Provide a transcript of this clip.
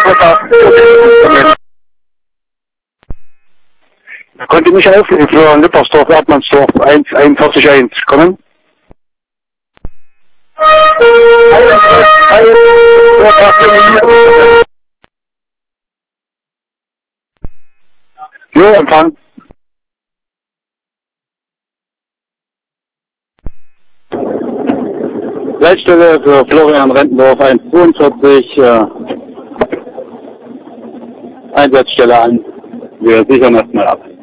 Könnt ihr mich helfen für Lippersdorf, Erdmannsdorf 141 kommen? Jo, Empfang. Leitstelle für Florian Rentendorf 142, Einsatzstelle an. Wir sichern erstmal ab.